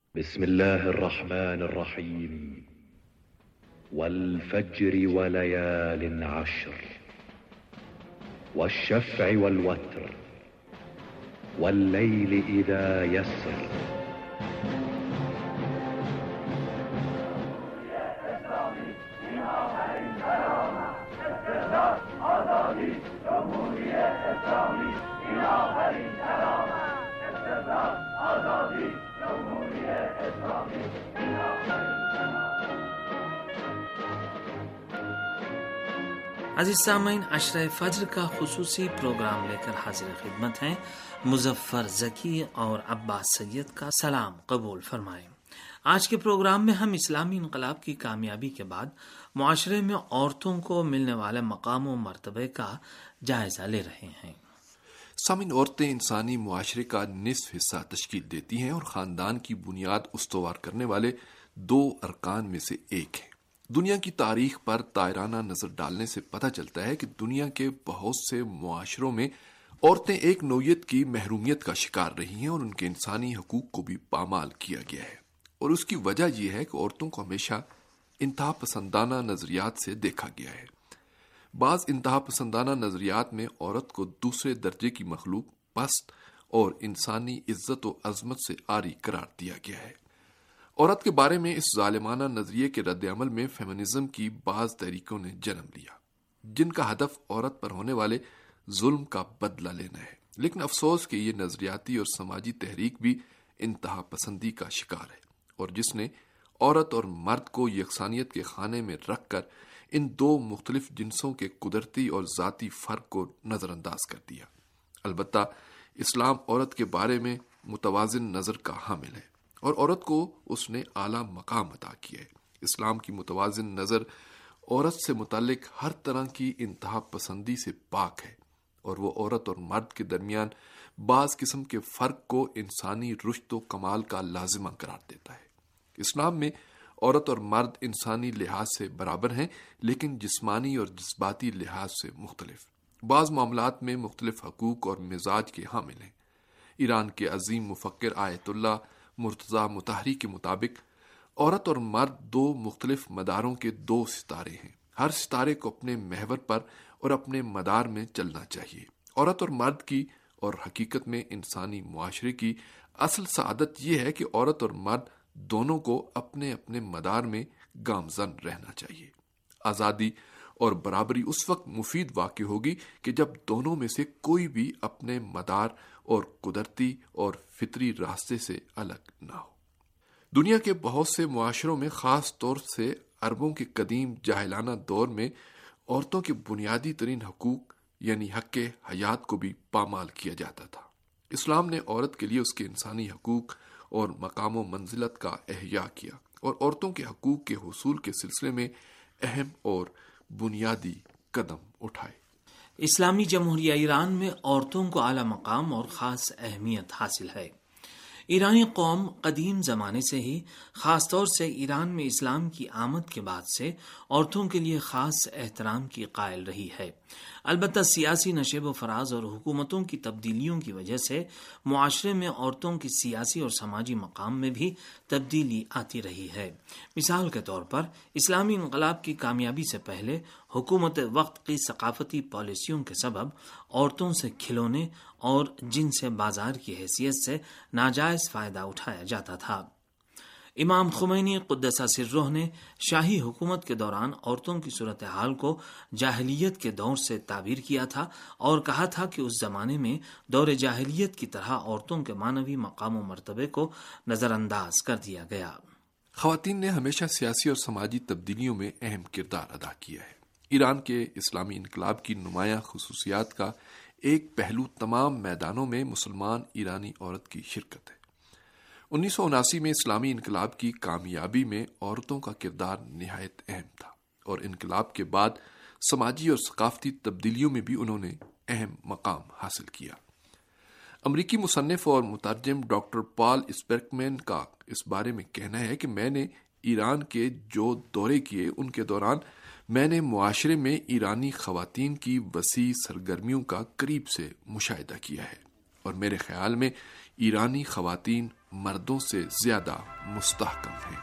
بسم الله الرحمن الرحيم والفجر وليال عشر والشفع والوتر والليل إذا يسر. عزیز سامعین، عشرہ فجر کا خصوصی پروگرام لے کر حاضر خدمت ہیں۔ مظفر ذکی اور عباس سید کا سلام قبول فرمائیں۔ آج کے پروگرام میں ہم اسلامی انقلاب کی کامیابی کے بعد معاشرے میں عورتوں کو ملنے والے مقام و مرتبے کا جائزہ لے رہے ہیں۔ سامعین، عورتیں انسانی معاشرے کا نصف حصہ تشکیل دیتی ہیں اور خاندان کی بنیاد استوار کرنے والے دو ارکان میں سے ایک ہیں۔ دنیا کی تاریخ پر طائرانہ نظر ڈالنے سے پتہ چلتا ہے کہ دنیا کے بہت سے معاشروں میں عورتیں ایک نوعیت کی محرومیت کا شکار رہی ہیں اور ان کے انسانی حقوق کو بھی پامال کیا گیا ہے، اور اس کی وجہ یہ ہے کہ عورتوں کو ہمیشہ انتہا پسندانہ نظریات سے دیکھا گیا ہے۔ بعض انتہا پسندانہ نظریات میں عورت کو دوسرے درجے کی مخلوق، پست اور انسانی عزت و عظمت سے عاری قرار دیا گیا ہے۔ عورت کے بارے میں اس ظالمانہ نظریے کے رد عمل میں فیمنزم کی بعض تحریکوں نے جنم لیا، جن کا ہدف عورت پر ہونے والے ظلم کا بدلہ لینا ہے۔ لیکن افسوس کہ یہ نظریاتی اور سماجی تحریک بھی انتہا پسندی کا شکار ہے، اور جس نے عورت اور مرد کو یکسانیت کے خانے میں رکھ کر ان دو مختلف جنسوں کے قدرتی اور ذاتی فرق کو نظر انداز کر دیا۔ البتہ اسلام عورت کے بارے میں متوازن نظر کا حامل ہے، اور عورت کو اس نے اعلیٰ مقام عطا کیا ہے۔ اسلام کی متوازن نظر عورت سے متعلق ہر طرح کی انتہا پسندی سے پاک ہے، اور وہ عورت اور مرد کے درمیان بعض قسم کے فرق کو انسانی رشد و کمال کا لازمہ قرار دیتا ہے۔ اسلام میں عورت اور مرد انسانی لحاظ سے برابر ہیں، لیکن جسمانی اور جذباتی لحاظ سے مختلف۔ بعض معاملات میں مختلف حقوق اور مزاج کے حامل ہیں۔ ایران کے عظیم مفکر آیت اللہ مرتضی مطہری کے مطابق عورت اور مرد دو مختلف مداروں کے دو ستارے ہیں۔ ہر ستارے کو اپنے محور پر اور اپنے مدار میں چلنا چاہیے۔ عورت اور مرد کی اور حقیقت میں انسانی معاشرے کی اصل سعادت یہ ہے کہ عورت اور مرد دونوں کو اپنے اپنے مدار میں گامزن رہنا چاہیے۔ آزادی اور برابری اس وقت مفید واقع ہوگی کہ جب دونوں میں سے کوئی بھی اپنے مدار اور قدرتی اور فطری راستے سے الگ نہ ہو۔ دنیا کے بہت سے معاشروں میں، خاص طور سے عربوں کے قدیم جاہلانہ دور میں، عورتوں کے بنیادی ترین حقوق یعنی حق حیات کو بھی پامال کیا جاتا تھا۔ اسلام نے عورت کے لیے اس کے انسانی حقوق اور مقام و منزلت کا احیاء کیا، اور عورتوں کے حقوق کے حصول کے سلسلے میں اہم اور بنیادی قدم اٹھائے۔ اسلامی جمہوریہ ایران میں عورتوں کو اعلیٰ مقام اور خاص اہمیت حاصل ہے۔ ایرانی قوم قدیم زمانے سے ہی، خاص طور سے ایران میں اسلام کی آمد کے بعد سے، عورتوں کے لیے خاص احترام کی قائل رہی ہے۔ البتہ سیاسی نشیب و فراز اور حکومتوں کی تبدیلیوں کی وجہ سے معاشرے میں عورتوں کی سیاسی اور سماجی مقام میں بھی تبدیلی آتی رہی ہے۔ مثال کے طور پر اسلامی انقلاب کی کامیابی سے پہلے حکومت وقت کی ثقافتی پالیسیوں کے سبب عورتوں سے کھلونے اور جن سے بازار کی حیثیت سے ناجائز فائدہ اٹھایا جاتا تھا۔ امام خمینی قدس سرہ نے شاہی حکومت کے دوران عورتوں کی صورتحال کو جاہلیت کے دور سے تعبیر کیا تھا اور کہا تھا کہ اس زمانے میں دور جاہلیت کی طرح عورتوں کے معنوی مقام و مرتبے کو نظر انداز کر دیا گیا۔ خواتین نے ہمیشہ سیاسی اور سماجی تبدیلیوں میں اہم کردار ادا کیا ہے۔ ایران کے اسلامی انقلاب کی نمایاں خصوصیات کا ایک پہلو تمام میدانوں میں مسلمان ایرانی عورت کی شرکت ہے۔ 1979 میں اسلامی انقلاب کی کامیابی میں عورتوں کا کردار نہایت اہم تھا، اور انقلاب کے بعد سماجی اور ثقافتی تبدیلیوں میں بھی انہوں نے اہم مقام حاصل کیا۔ امریکی مصنف اور مترجم ڈاکٹر پال اسپرکمین کا اس بارے میں کہنا ہے کہ میں نے ایران کے جو دورے کیے ان کے دوران میں نے معاشرے میں ایرانی خواتین کی وسیع سرگرمیوں کا قریب سے مشاہدہ کیا ہے۔ اور میرے خیال میں ایرانی خواتین مردوں سے زیادہ مستحکم ہیں۔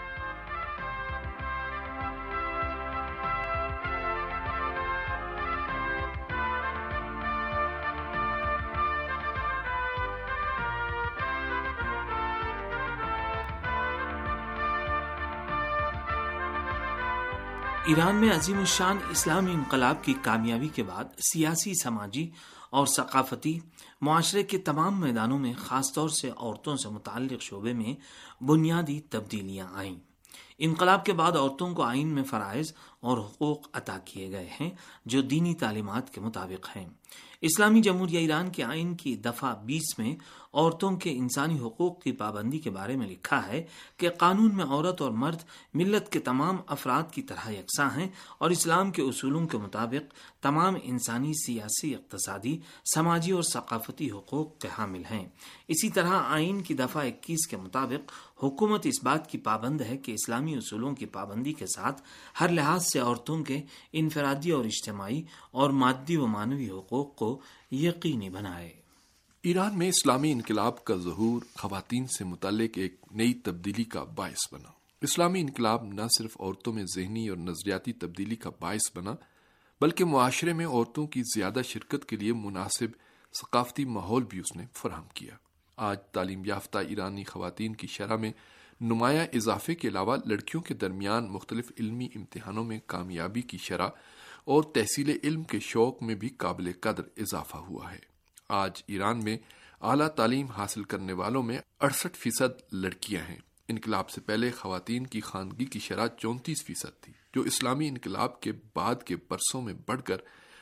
ایران میں عظیم الشان اسلامی انقلاب کی کامیابی کے بعد سیاسی، سماجی اور ثقافتی معاشرے کے تمام میدانوں میں خاص طور سے عورتوں سے متعلق شعبے میں بنیادی تبدیلیاں آئیں۔ انقلاب کے بعد عورتوں کو آئین میں فرائض اور حقوق عطا کیے گئے ہیں جو دینی تعلیمات کے مطابق ہیں۔ اسلامی جمہوریہ ایران کے آئین کی دفعہ 20 میں عورتوں کے انسانی حقوق کی پابندی کے بارے میں لکھا ہے کہ قانون میں عورت اور مرد ملت کے تمام افراد کی طرح یکساں ہیں اور اسلام کے اصولوں کے مطابق تمام انسانی، سیاسی، اقتصادی، سماجی اور ثقافتی حقوق کے حامل ہیں۔ اسی طرح آئین کی دفعہ 21 کے مطابق حکومت اس بات کی پابند ہے کہ اسلامی اصولوں کی پابندی کے ساتھ ہر لحاظ سے عورتوں کے انفرادی اور اجتماعی اور مادی و معنوی حقوق کو یقینی بنائے۔ ایران میں اسلامی انقلاب کا ظہور خواتین سے متعلق ایک نئی تبدیلی کا باعث بنا۔ اسلامی انقلاب نہ صرف عورتوں میں ذہنی اور نظریاتی تبدیلی کا باعث بنا بلکہ معاشرے میں عورتوں کی زیادہ شرکت کے لیے مناسب ثقافتی ماحول بھی اس نے فراہم کیا۔ آج تعلیم یافتہ ایرانی خواتین کی شرح میں نمایاں اضافے کے علاوہ لڑکیوں کے درمیان مختلف علمی امتحانوں میں کامیابی کی شرح اور تحصیل علم کے شوق میں بھی قابل قدر اضافہ ہوا ہے۔ آج ایران میں اعلیٰ تعلیم حاصل کرنے والوں میں 68% لڑکیاں ہیں۔ انقلاب سے پہلے خواتین کی خواندگی کی شرح 34% تھی، جو اسلامی انقلاب کے بعد کے برسوں میں بڑھ کر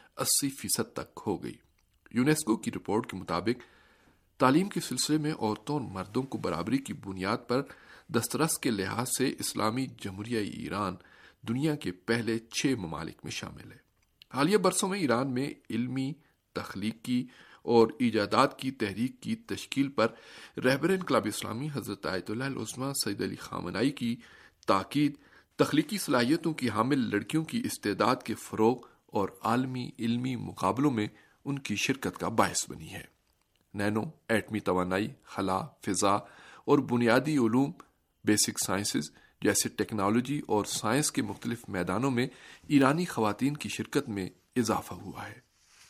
80% تک ہو گئی۔ یونیسکو کی رپورٹ کے مطابق تعلیم کے سلسلے میں عورتوں اور مردوں کو برابری کی بنیاد پر دسترس کے لحاظ سے اسلامی جمہوریہ ایران دنیا کے پہلے 6 ممالک میں شامل ہے۔ حالیہ برسوں میں ایران میں علمی، تخلیقی اور ایجادات کی تحریک کی تشکیل پر رہبر انقلاب اسلامی حضرت آیت اللہ العظمیٰ سید علی خامنہئی کی تاکید تخلیقی صلاحیتوں کی حامل لڑکیوں کی استعداد کے فروغ اور عالمی علمی مقابلوں میں ان کی شرکت کا باعث بنی ہے۔ نینو، ایٹمی توانائی، خلا، فضا اور بنیادی علوم، بیسک سائنسز جیسے ٹیکنالوجی اور سائنس کے مختلف میدانوں میں ایرانی خواتین کی شرکت میں اضافہ ہوا ہے۔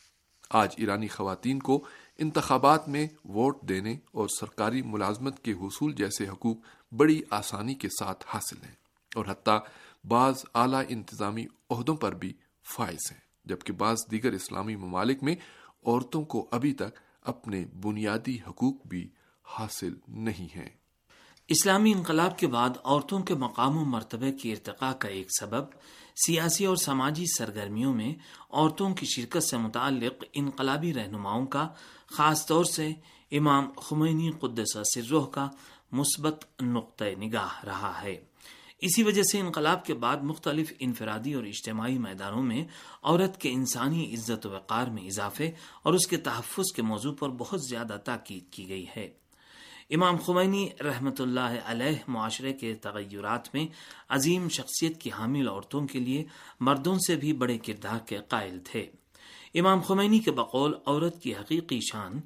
آج ایرانی خواتین کو انتخابات میں ووٹ دینے اور سرکاری ملازمت کے حصول جیسے حقوق بڑی آسانی کے ساتھ حاصل ہیں اور حتیٰ بعض اعلیٰ انتظامی عہدوں پر بھی فائز ہیں، جبکہ بعض دیگر اسلامی ممالک میں عورتوں کو ابھی تک اپنے بنیادی حقوق بھی حاصل نہیں ہیں۔ اسلامی انقلاب کے بعد عورتوں کے مقام و مرتبے کی ارتقاء کا ایک سبب سیاسی اور سماجی سرگرمیوں میں عورتوں کی شرکت سے متعلق انقلابی رہنماؤں کا، خاص طور سے امام خمینی قدس سرہ کا مثبت نقطۂ نگاہ رہا ہے۔ اسی وجہ سے انقلاب کے بعد مختلف انفرادی اور اجتماعی میدانوں میں عورت کے انسانی عزت و وقار میں اضافے اور اس کے تحفظ کے موضوع پر بہت زیادہ تاکید کی گئی ہے۔ امام خمینی رحمۃ اللہ علیہ معاشرے کے تغیرات میں عظیم شخصیت کی حامل عورتوں کے لیے مردوں سے بھی بڑے کردار کے قائل تھے۔ امام خمینی کے بقول عورت کی حقیقی شان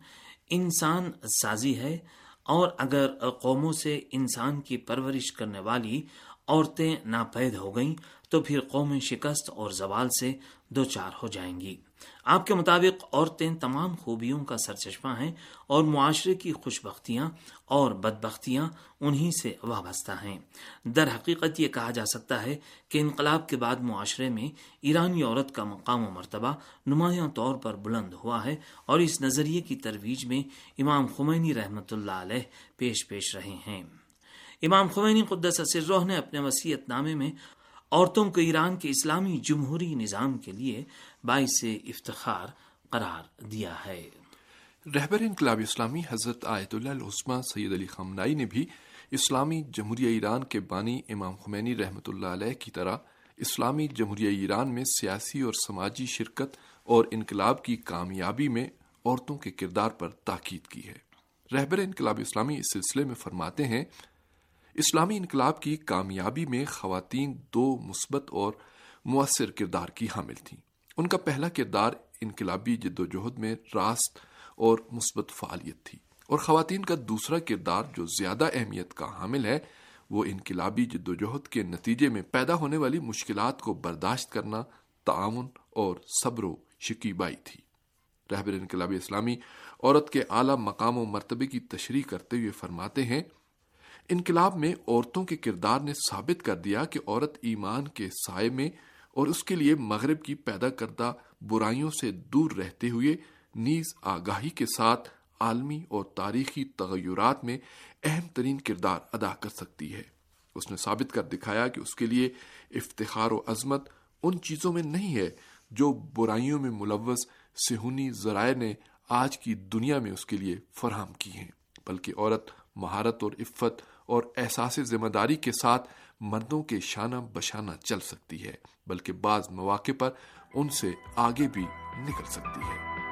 انسان سازی ہے، اور اگر قوموں سے انسان کی پرورش کرنے والی عورتیں ناپید ہو گئیں تو پھر قومیں شکست اور زوال سے دوچار ہو جائیں گی۔ آپ کے مطابق عورتیں تمام خوبیوں کا سرچشمہ ہیں اور معاشرے کی خوشبختیاں اور بدبختیاں انہی سے وابستہ ہیں۔ در حقیقت یہ کہا جا سکتا ہے کہ انقلاب کے بعد معاشرے میں ایرانی عورت کا مقام و مرتبہ نمایاں طور پر بلند ہوا ہے اور اس نظریے کی ترویج میں امام خمینی رحمۃ اللہ علیہ پیش رہے ہیں۔ امام خمینی قدس سرہ نے اپنے وصیت نامے میں عورتوں کو ایران کے اسلامی جمہوری نظام کے لیے باعث افتخار قرار دیا ہے۔ رہبر انقلاب اسلامی حضرت آیت اللہ العظمیٰ سید علی خامنہئی نے بھی اسلامی جمہوریہ ایران کے بانی امام خمینی رحمۃ اللہ علیہ کی طرح اسلامی جمہوریہ ایران میں سیاسی اور سماجی شرکت اور انقلاب کی کامیابی میں عورتوں کے کردار پر تاکید کی ہے۔ رہبر انقلاب اسلامی اس سلسلے میں فرماتے ہیں، اسلامی انقلاب کی کامیابی میں خواتین 2 مثبت اور مؤثر کردار کی حامل تھیں۔ ان کا پہلا کردار انقلابی جدوجہد میں راست اور مثبت فعالیت تھی، اور خواتین کا دوسرا کردار جو زیادہ اہمیت کا حامل ہے وہ انقلابی جدوجہد کے نتیجے میں پیدا ہونے والی مشکلات کو برداشت کرنا، تعاون اور صبر و شکیبائی تھی۔ رہبر انقلاب اسلامی عورت کے اعلیٰ مقام و مرتبے کی تشریح کرتے ہوئے فرماتے ہیں، انقلاب میں عورتوں کے کردار نے ثابت کر دیا کہ عورت ایمان کے سائے میں اور اس کے لیے مغرب کی پیدا کردہ برائیوں سے دور رہتے ہوئے نیز آگاہی کے ساتھ عالمی اور تاریخی تغیرات میں اہم ترین کردار ادا کر سکتی ہے۔ اس نے ثابت کر دکھایا کہ اس کے لیے افتخار و عظمت ان چیزوں میں نہیں ہے جو برائیوں میں ملوث صہیونی ذرائع نے آج کی دنیا میں اس کے لیے فراہم کی ہیں، بلکہ عورت مہارت اور عفت اور احساس ذمہ داری کے ساتھ مردوں کے شانہ بشانہ چل سکتی ہے، بلکہ بعض مواقع پر ان سے آگے بھی نکل سکتی ہے۔